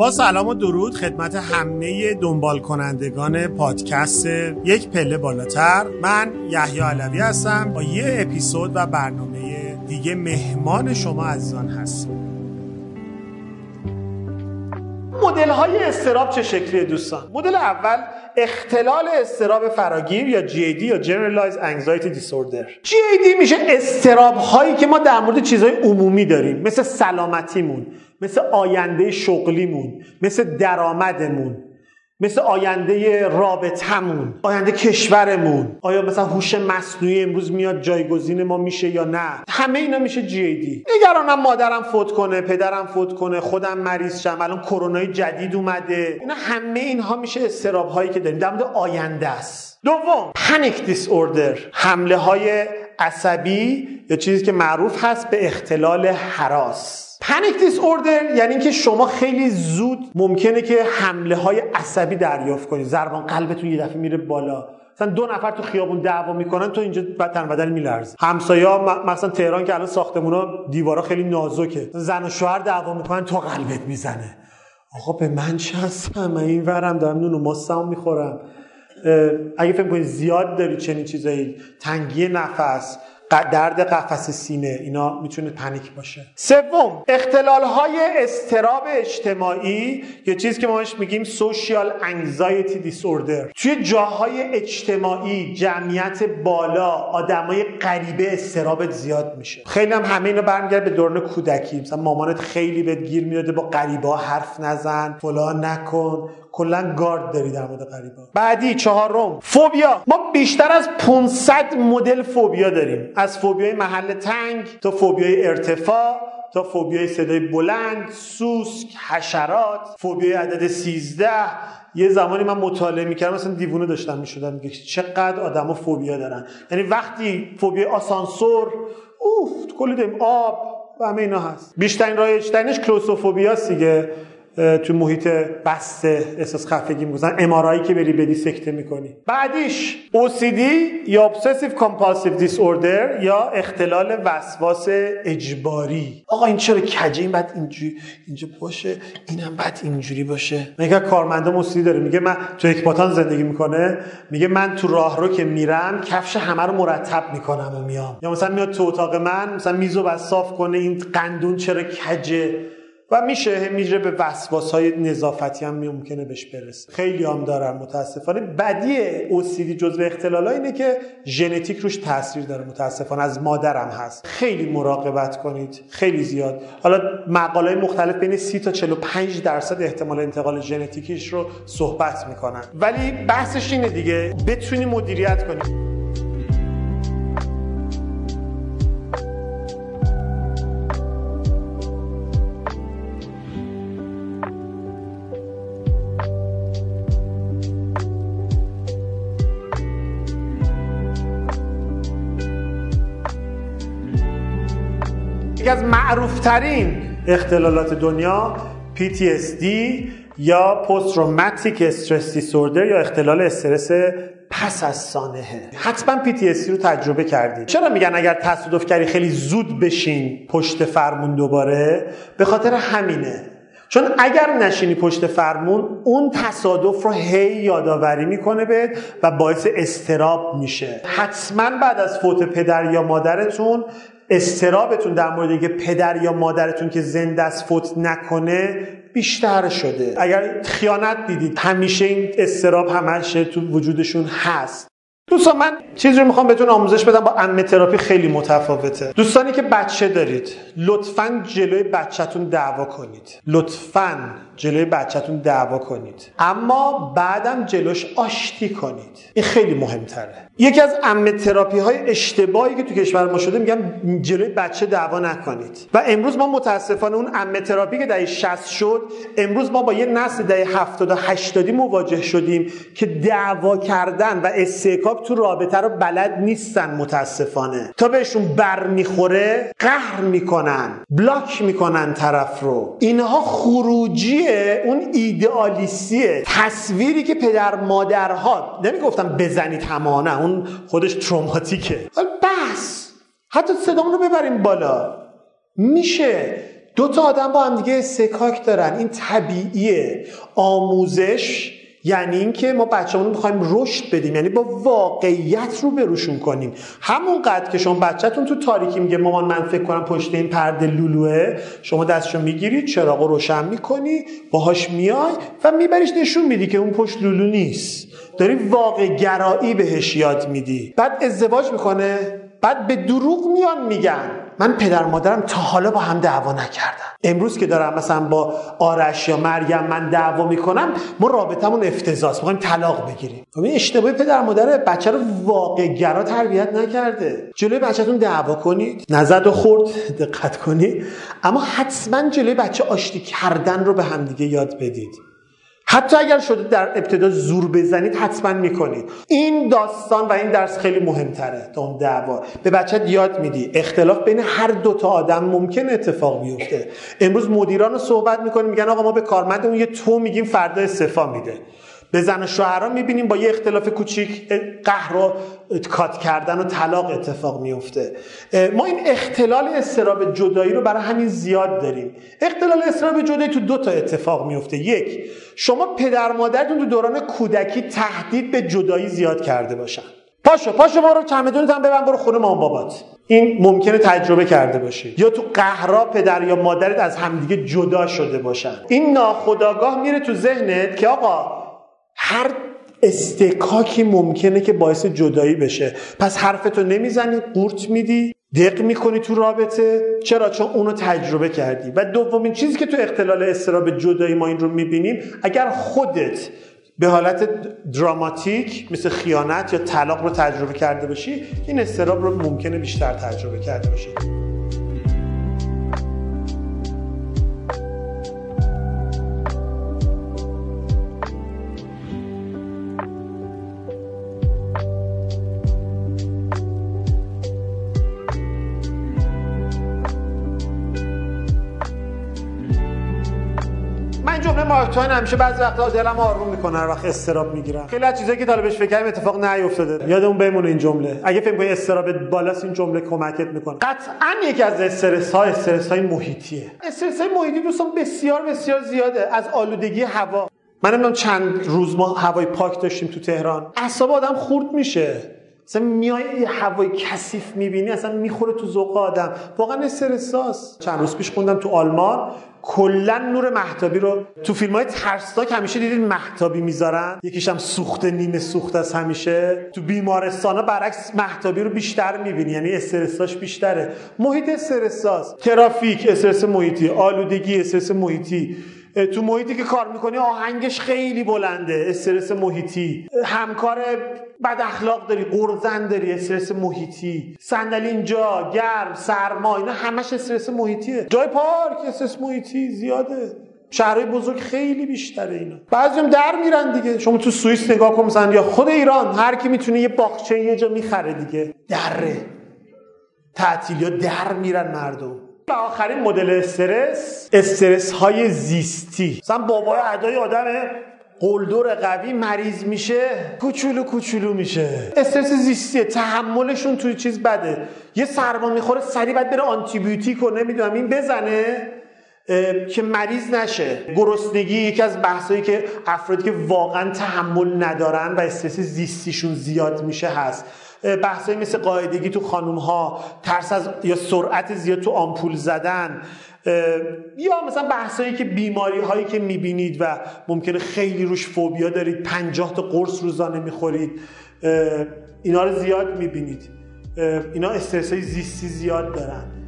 با سلام و درود خدمت همه دنبال کنندگان پادکست یک پله بالاتر. من یحیی علوی هستم. با یه اپیزود و برنامه دیگه مهمان شما عزیزان هستم. مدل های اضطراب چه شکلیه دوستان؟ مدل اول اختلال اضطراب فراگیر یا GAD یا Generalized Anxiety Disorder. GAD میشه اضطراب هایی که ما در مورد چیزهای عمومی داریم، مثل سلامتیمون، مثل آینده شغلیمون، مثل درآمدمون، مثل آینده رابطمون، آینده کشورمون. آیا مثلا هوش مصنوعی امروز میاد جایگزین ما میشه یا نه؟ همه اینا میشه GAD. نگرانم مادرم فوت کنه، پدرم فوت کنه، خودم مریض شم، الان کرونای جدید اومده. اینا همه اینها میشه اضطراب هایی که داریم در مورد آینده است. دوم، پانیک دیس اوردر، حمله های عصبی یا چیزی که معروف هست به اختلال هراس. پانیک دیس اوردر یعنی اینکه شما خیلی زود ممکنه که حمله های عصبی دریافت کنید، ضربان قلبتون یه دفعه میره بالا، مثلا دو نفر تو خیابون دعوا میکنن تو اینجا تن بدن میلرزه. همسایا مثلا تهران که الان ساختمونا دیوارا خیلی نازکه، زن و شوهر دعوا میکنن تو قلبت میزنه. آقا به من چه هستم؟ من این ورم دارم نون و ماستم میخورم. اگه فکر کنید زیاد داری چنین چیزایی، تنگی نفس، درد قفس سینه، اینا میتونه پنیک باشه. سوم، اختلال‌های اضطراب اجتماعی یا چیزی که ما بهش میگیم social anxiety disorder. توی جاهای اجتماعی، جمعیت بالا، آدمای غریبه اضطرابت زیاد میشه. خیلی هم همه اینا برمیگرده به دوران کودکی. مثلا مامانت خیلی بهت گیر میداده با غریبه‌ها حرف نزن، فلان نکن، کلا گارد داری در مورد غریبه‌ها. بعدی، چهارم، فوبیا. ما بیشتر از 500 مدل فوبیا داریم، از فوبیای محل تنگ تا فوبیای ارتفاع تا فوبیای صدای بلند، سوسک، حشرات، فوبیای عدد 13. یه زمانی من مطالعه میکردم مثلا دیوونه داشتم میشدم، میگه چقدر آدما فوبیا دارن. یعنی وقتی فوبیای آسانسور، کلی داریم، آب و همه اینا هست. بیشترین رایج ترینش کلوستروفوبیاست دیگه، تو محیط بسته احساس خفگی می‌کنن، ام‌آرآی که بری بدی سکته می‌کنی. بعدیش OCD یا Obsessive Compulsive Disorder یا اختلال وسواس اجباری. آقا این چرا کجه، این بعد اینجا باشه، اینم بعد اینجوری باشه. میگه کارمندا OCD داره، میگه من تو اکباتان زندگی میکنه، میگه من تو راهرو که میرم کفش همه رو مرتب میکنم و میام. یا مثلا میاد تو اتاق من، مثلا میزو بس صاف کنه، این قندون چرا کجه، و میره به وسواس‌های نظافتی هم ممکنه بهش برسه. خیلی هم دارن متاسفانه. بدی OCD جزو اختلال‌ها اینه که ژنتیک روش تاثیر داره، متاسفانه از مادرم هست. خیلی مراقبت کنید، خیلی زیاد. حالا مقاله‌های مختلف بین 30 تا 45% احتمال انتقال ژنتیکیش رو صحبت میکنن، ولی بحثش اینه دیگه بتونی مدیریت کنی. یکی از معروفترین اختلالات دنیا PTSD یا Post Traumatic Stress Disorder یا اختلال استرس پس از سانحه. حتما PTSD رو تجربه کردید. چرا میگن اگر تصادف کردی خیلی زود بشین پشت فرمون دوباره؟ به خاطر همینه. چون اگر نشینی پشت فرمون، اون تصادف رو هی یادآوری میکنه بهت و باعث اضطراب میشه. حتما بعد از فوت پدر یا مادرتون اضطرابتون در مورد اینکه پدر یا مادرتون که زنده است فوت نکنه بیشتر شده. اگر خیانت دیدید، همیشه این اضطراب همیشه تو وجودشون هست. دوستان من چیزی رو میخوام بهتون آموزش بدم، با عمه تراپی خیلی متفاوته. دوستانی که بچه دارید لطفاً جلوی بچه‌تون دعوا کنید. لطفاً جلوی بچه‌تون دعوا کنید، اما بعدم جلوش آشتی کنید. این خیلی مهمتره. یکی از عمه تراپی های اشتباهی که تو کشور ما شده، میگم جلوی بچه دعوا نکنید. و امروز ما متاسفانه اون عمه تراپی که دهه 60 شد، امروز ما با یه نسل دهه 70 و 80 مواجه شدیم که دعوا کردن و استحکاک تو رابطه رو بلد نیستن. متاسفانه تا بهشون بر میخوره قهر میکنن، بلاک میکنن طرف رو. اینها خروجیه اون ایدئالیستیه، تصویری که پدر مادرها، نمیگفتم بزنید همانه، اون خودش تروماتیکه. بس حتی صدامون رو ببریم بالا، میشه دو تا آدم با هم دیگه استکاک دارن، این طبیعیه. آموزش یعنی این که ما بچه‌مون رو بخوایم رشد بدیم، یعنی با واقعیت رو بروشون کنیم. همون قدر که شما بچه‌تون تو تاریکی میگه مامان من فکر کنم پشت این پرده لولوئه، شما دستشو میگیری، چراغو روشن میکنی، باهاش میای و میبریش نشون میدی که اون پشت لولو نیست. داری واقع گرایی بهش یاد میدی. بعد ازدواج میکنه، بعد به دروغ میان میگن من پدر مادرم تا حالا با هم دعوا نکردم. امروز که دارم مثلا با آرش یا مریم من دعوا میکنم، ما رابطمون افتضاحه، میخوایم طلاق بگیریم. خب این اشتباه پدر مادر بچه رو واقع گرا تربیت نکرده. جلوی بچه‌تون دعوا کنید، نزد و خورد دقت کنید، اما حتما جلوی بچه آشتی کردن رو به هم دیگه یاد بدید. حتی اگر شده در ابتدا زور بزنید حتما میکنید. این داستان و این درس خیلی مهمتره تا اون دعوا. به بچه‌ت یاد میدی اختلاف بین هر دو تا آدم ممکن اتفاق بیفته. امروز مدیران رو صحبت میکنیم، میگن آقا ما به کارمندمون یه تو میگیم فردا استعفا میده. به زن و شوهرها میبینیم با یه اختلاف کوچیک قهر و کات کردن و طلاق اتفاق میفته. ما این اختلال اضطراب جدایی رو برای همین زیاد داریم. اختلال اضطراب جدایی تو دو تا اتفاق میفته. یک، شما پدر مادرتون تو دوران کودکی تهدید به جدایی زیاد کرده باشن. پاشو برو چمدونت هم ببند برو خونه مامان بابات. این ممکنه تجربه کرده باشی. یا تو قهرا پدر یا مادرت از همدیگه جدا شده باشن. این ناخودآگاه میره تو ذهنت که آقا هر استکاکی ممکنه که باعث جدایی بشه، پس حرفتو نمیزنی، قورت میدی، دق میکنی تو رابطه. چرا؟ چون اونو تجربه کردی. و دومین چیزی که تو اختلال اضطراب جدایی ما این رو میبینیم، اگر خودت به حالت دراماتیک مثل خیانت یا طلاق رو تجربه کرده باشی، این اضطراب رو ممکنه بیشتر تجربه کرده باشی. مارک توین همیشه بعضی وقتا دلم آروم میکنه هر وقت استراب میگیرم. خیلی از چیزایی که تا بهش فکر کردم اتفاق نیفتاده. یادمون بمونه این جمله. اگه فکر کنی استراب بالاست، این جمله کمکت میکنه. قطعاً یکی از استرس‌های محیطیه. استرس‌های محیطی دوستان بسیار بسیار زیاده. از آلودگی هوا. من نمیدونم چند روز ما هوای پاک داشتیم تو تهران. اعصاب آدم خورد میشه. مثلا میای هوای کثیف میبینی اصلا میخوره تو ذوق آدم. واقعا استرساست. چند روز پیش خوندم تو آلمان کلا نور مهتابی رو تو فیلم‌های ترسناک همیشه دیدید مهتابی میذارن، یکیش هم سوخته نیمه سوخته است. همیشه تو بیمارستانا برعکس مهتابی رو بیشتر میبینی، یعنی استرساش بیشتره. محیط استرساست. ترافیک استرس محیطی، آلودگی استرس محیطی، تو محیطی که کار میکنی آهنگش خیلی بلنده استرس محیطی، همکار بد اخلاق داری، قرضن داری استرس محیطی، صندلی اینجا گرم سرما، اینا همش استرس محیطیه. جای پارک استرس محیطی زیاده. شهرهای بزرگ خیلی بیشتره اینا. بعضیم در میرن دیگه. شما تو سوئیس نگاه کن مثلا، یا خود ایران، هر کی میتونه یه باغچه یه جا میخره دیگه. دره تعطیلیا در میرن مردم. و آخرین مدل استرس های زیستی. مثلا بابای ادای آدمه قلدر قوی مریض میشه، کوچولو میشه. استرس زیستی، تحملشون توی چیز بده. یه سرما میخوره سریع بعد بره آنتی بیوتیک و نمیدونم این بزنه که مریض نشه. گرسنگی یکی از بحثایی که افرادی که واقعا تحمل ندارن و استرس زیستیشون زیاد میشه هست. بحثایی مثل قاعدگی تو خانوم‌ها، ترس از یا سرعت زیاد تو آمپول زدن، یا مثلا بحثایی که بیماری‌هایی که می‌بینید و ممکنه خیلی روش فوبیا دارید، 50 تا قرص روزانه می‌خورید، اینا رو زیاد می‌بینید. اینا استرس‌های زیستی زیاد دارن.